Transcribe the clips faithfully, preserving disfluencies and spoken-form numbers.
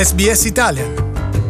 S B S Italian.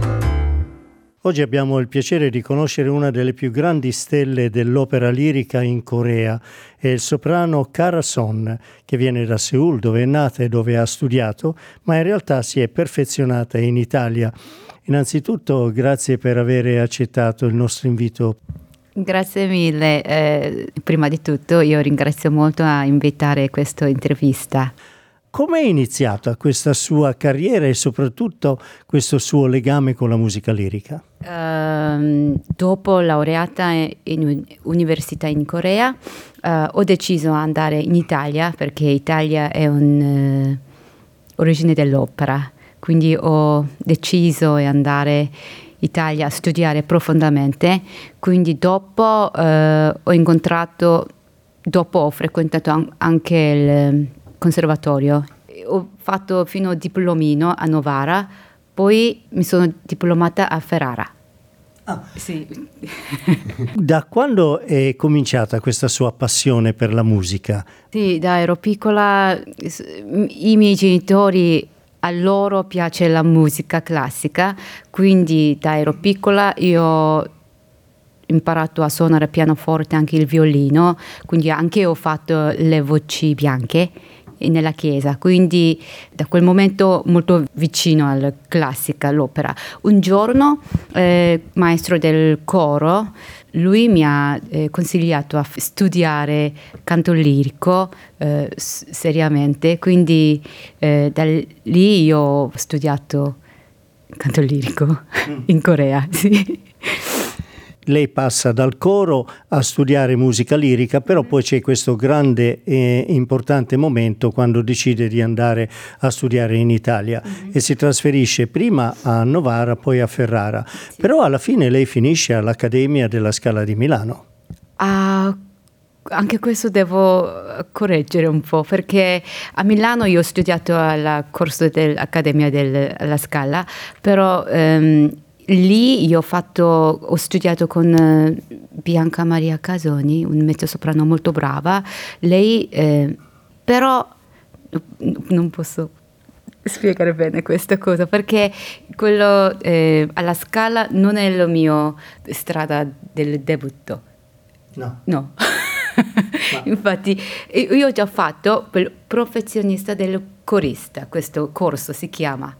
Oggi abbiamo il piacere di conoscere una delle più grandi stelle dell'opera lirica in Corea, è il soprano Kara Son, che viene da Seul, dove è nata e dove ha studiato, ma in realtà si è perfezionata in Italia. Innanzitutto, grazie per aver accettato il nostro invito. Grazie mille. Eh, prima di tutto io ringrazio molto a invitare questa intervista. Come è iniziata questa sua carriera e soprattutto questo suo legame con la musica lirica? Uh, dopo laureata in università in Corea, uh, ho deciso di andare in Italia perché Italia è un'origine uh, dell'opera, quindi ho deciso di andare in Italia a studiare profondamente. Quindi dopo uh, ho incontrato, dopo ho frequentato anche il conservatorio. Ho fatto fino a diplomino a Novara, poi mi sono diplomata a Ferrara. Ah. Sì. Da quando è cominciata questa sua passione per la musica? Sì, da ero piccola, i miei genitori, a loro piace la musica classica, quindi da ero piccola io ho imparato a suonare pianoforte, anche il violino, quindi anche ho fatto le voci bianche nella chiesa, quindi da quel momento molto vicino alla classica, all'opera. Un giorno eh, maestro del coro, lui mi ha eh, consigliato a studiare canto lirico eh, seriamente, quindi eh, da lì io ho studiato canto lirico in Corea, sì. Lei passa dal coro a studiare musica lirica, però poi c'è questo grande e importante momento quando decide di andare a studiare in Italia mm-hmm. e si trasferisce prima a Novara, poi a Ferrara. Sì. Però alla fine lei finisce all'Accademia della Scala di Milano. Ah, anche questo devo correggere un po', perché a Milano io ho studiato al corso dell'Accademia della Scala, però ehm, lì io ho fatto, ho studiato con uh, Bianca Maria Casoni, un mezzosoprano molto brava. Lei, eh, però, non posso spiegare bene questa cosa, perché quello eh, alla Scala non è la mia strada del debutto. No. No. Infatti, io ho già fatto il professionista del corista, questo corso si chiama.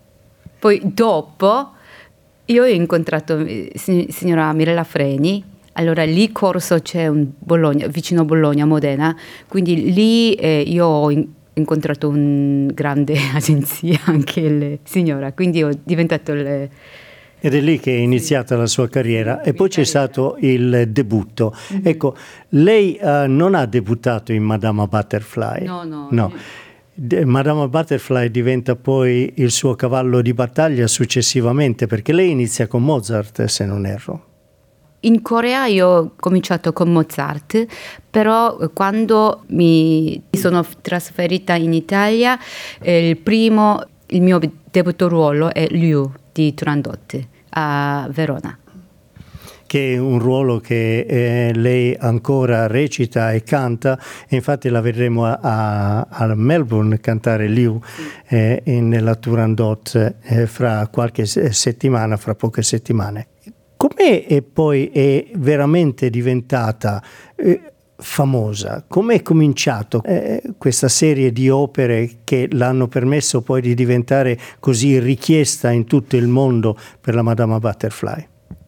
Poi dopo io ho incontrato signora Mirella Freni, allora lì corso c'è un Bologna, vicino a Bologna, Modena, quindi lì eh, io ho in, incontrato un grande agenzia, anche la signora, quindi ho diventato il... Ed è lì che è iniziata sì. la sua carriera sì, e poi c'è carriera. stato il debutto. Mm-hmm. Ecco, lei uh, non ha debuttato in Madama Butterfly. No, no. no. Madama Butterfly diventa poi il suo cavallo di battaglia successivamente, perché lei inizia con Mozart, se non erro. In Corea io ho cominciato con Mozart, però quando mi sono trasferita in Italia, eh, il primo, il mio debutto ruolo è Liu di Turandot a Verona. Che è un ruolo che eh, lei ancora recita e canta, e infatti la vedremo a, a, a Melbourne cantare Liu eh, nella Turandot eh, fra qualche settimana, fra poche settimane. Com'è e poi è veramente diventata eh, famosa? Com'è cominciato eh, questa serie di opere che l'hanno permesso poi di diventare così richiesta in tutto il mondo per la Madama Butterfly?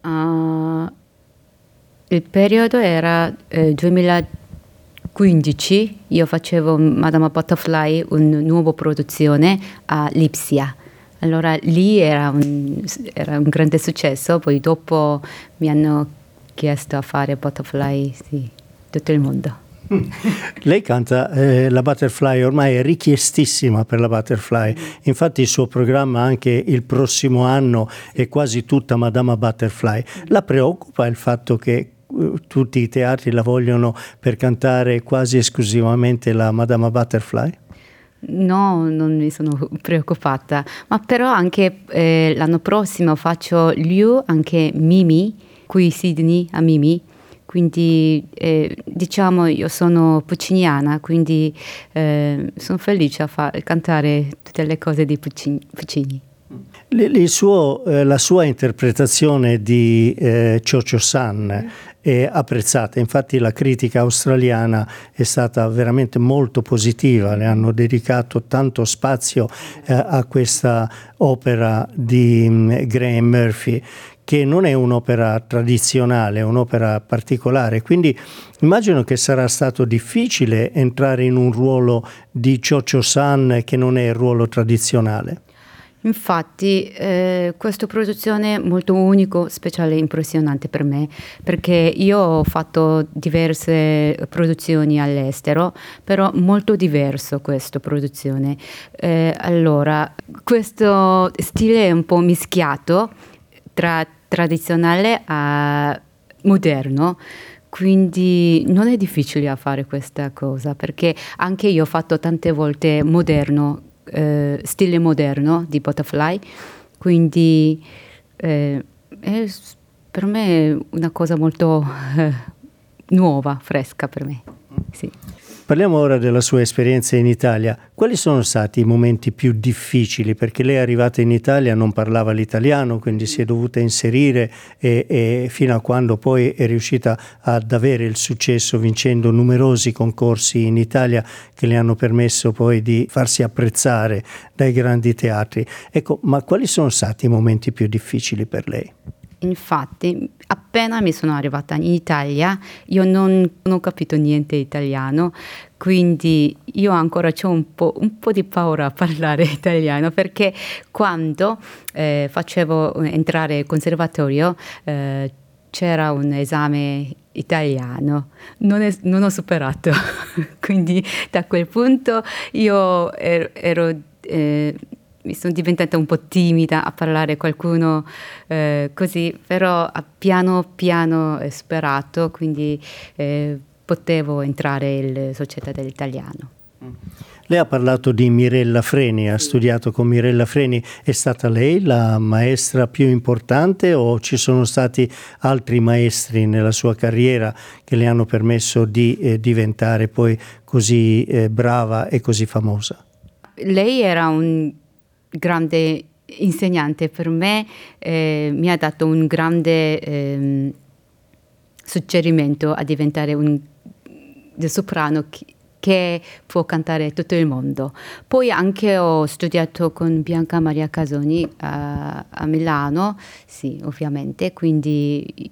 Uh, il periodo era eh, duemilaquindici, io facevo Madama Butterfly, una nuova produzione a Lipsia. Allora lì era un, era un grande successo, poi dopo mi hanno chiesto a fare Butterfly, sì, tutto il mondo. Lei canta eh, la Butterfly, ormai è richiestissima per la Butterfly, infatti il suo programma anche il prossimo anno è quasi tutta Madama Butterfly. La preoccupa il fatto che uh, tutti i teatri la vogliono per cantare quasi esclusivamente la Madama Butterfly? No, non mi sono preoccupata, ma però anche eh, l'anno prossimo faccio Liu, anche Mimi, qui a Sydney a Mimi. Quindi eh, diciamo io sono pucciniana, quindi eh, sono felice a far, cantare tutte le cose di Puccini. Puccini. Il suo, eh, la sua interpretazione di eh, Cho-Cho-San è apprezzata, infatti la critica australiana è stata veramente molto positiva, le hanno dedicato tanto spazio eh, a questa opera di um, Graham Murphy, che non è un'opera tradizionale, è un'opera particolare, quindi immagino che sarà stato difficile entrare in un ruolo di Cho-Cho-San che non è il ruolo tradizionale. Infatti eh, questa produzione è molto unico, speciale e impressionante per me, perché io ho fatto diverse produzioni all'estero, però molto diverso questa produzione. Eh, allora, questo stile è un po' mischiato tra tradizionale a moderno, quindi non è difficile a fare questa cosa, perché anche io ho fatto tante volte moderno, eh, stile moderno di Butterfly, quindi eh, è per me una cosa molto eh, nuova, fresca per me. Sì. Parliamo ora della sua esperienza in Italia. Quali sono stati i momenti più difficili? Perché lei è arrivata in Italia, non parlava l'italiano, quindi si è dovuta inserire e, e fino a quando poi è riuscita ad avere il successo vincendo numerosi concorsi in Italia che le hanno permesso poi di farsi apprezzare dai grandi teatri. Ecco, ma quali sono stati i momenti più difficili per lei? Infatti, appena mi sono arrivata in Italia, io non, non ho capito niente italiano, quindi io ancora ho un po', un po' di paura a parlare italiano, perché quando eh, facevo entrare al conservatorio eh, c'era un esame italiano, non, è, non ho superato, quindi da quel punto io ero... ero eh, mi sono diventata un po' timida a parlare con qualcuno eh, così, però piano piano ho sperato, quindi eh, potevo entrare nella società dell'italiano. Lei ha parlato di Mirella Freni, ha studiato con Mirella Freni. È stata lei la maestra più importante o ci sono stati altri maestri nella sua carriera che le hanno permesso di eh, diventare poi così eh, brava e così famosa? Lei era un grande insegnante per me, eh, mi ha dato un grande eh, suggerimento a diventare un del soprano che, che può cantare tutto il mondo. Poi anche ho studiato con Bianca Maria Casoni a, a Milano, sì, ovviamente, quindi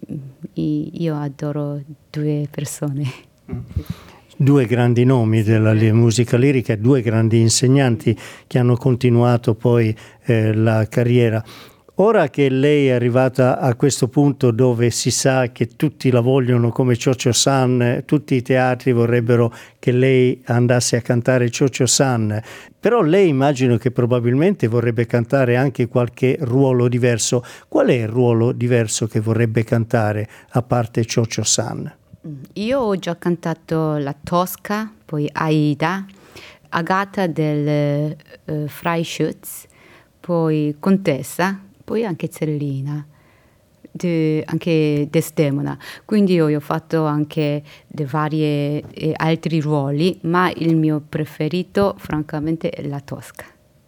io adoro due persone. Mm. Due grandi nomi della musica lirica, due grandi insegnanti che hanno continuato poi eh, la carriera. Ora che lei è arrivata a questo punto dove si sa che tutti la vogliono come Cho-Cho-San, tutti i teatri vorrebbero che lei andasse a cantare Cho-Cho-San, però lei immagino che probabilmente vorrebbe cantare anche qualche ruolo diverso. Qual è il ruolo diverso che vorrebbe cantare a parte Cho-Cho-San? Io ho già cantato La Tosca, poi Aida, Agata del uh, Freischütz, poi Contessa, poi anche Zellina, de, anche Desdemona. Quindi io ho fatto anche de varie eh, altri ruoli, ma il mio preferito francamente è La Tosca.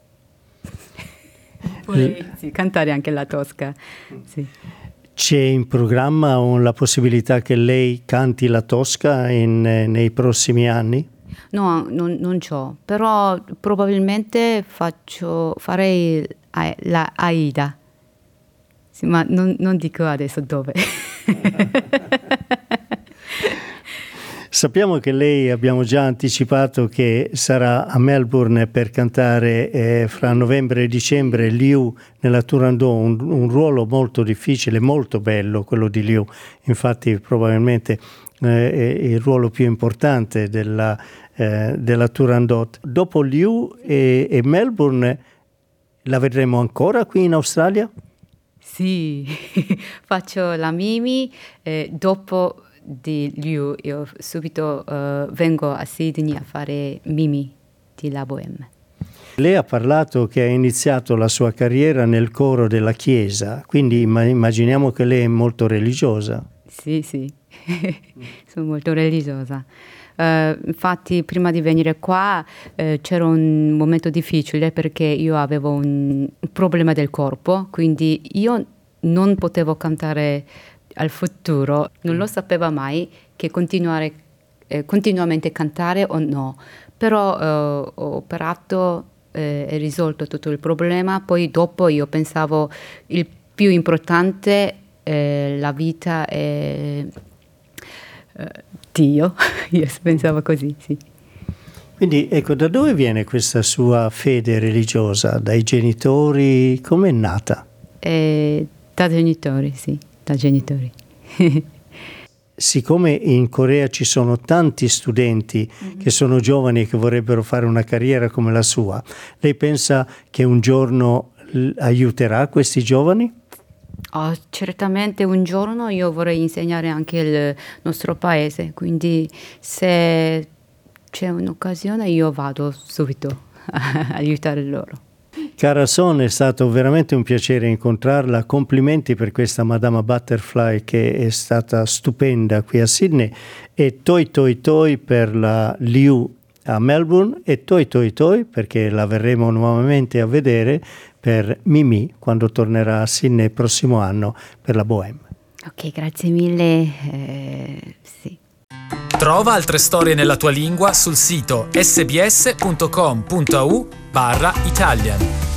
Poi sì, cantare anche La Tosca, sì. C'è in programma la possibilità che lei canti La Tosca in, nei prossimi anni? No, non, non c'ho, però probabilmente faccio, farei la Aida, sì, ma non, non dico adesso dove. Sappiamo che lei, abbiamo già anticipato che sarà a Melbourne per cantare eh, fra novembre e dicembre Liu nella Turandot, un, un ruolo molto difficile, molto bello quello di Liu, infatti probabilmente eh, è il ruolo più importante della, eh, della Turandot. Dopo Liu e, e Melbourne la vedremo ancora qui in Australia? Sì, faccio la Mimi, eh, dopo di Liu io subito uh, vengo a Sydney a fare Mimi di La Bohème. Lei ha parlato che ha iniziato la sua carriera nel coro della chiesa, quindi immaginiamo che lei è molto religiosa. Sì, sì, sono molto religiosa, Uh, infatti prima di venire qua uh, c'era un momento difficile perché io avevo un problema del corpo, quindi io non potevo cantare al futuro, non lo sapevo mai che continuare eh, continuamente cantare o no, però uh, ho operato e eh, risolto tutto il problema. Poi dopo io pensavo il più importante è la vita e eh, Dio, io pensavo così, sì. Quindi ecco, da dove viene questa sua fede religiosa? Dai genitori? Come è nata? Eh, da genitori, sì, da genitori. Siccome in Corea ci sono tanti studenti mm-hmm. che sono giovani e che vorrebbero fare una carriera come la sua, lei pensa che un giorno aiuterà questi giovani? Oh, certamente un giorno io vorrei insegnare anche il nostro paese, quindi se c'è un'occasione io vado subito a aiutare loro. Cara Son, è stato veramente un piacere incontrarla, complimenti per questa Madama Butterfly che è stata stupenda qui a Sydney, e toi toi toi per la Liu a Melbourne, e toi toi toi perché la verremo nuovamente a vedere per Mimi quando tornerà a Sydney il prossimo anno per la Bohème. Ok, grazie mille. Eh, sì. Trova altre storie nella tua lingua sul sito sbs punto com punto a u barra Italian.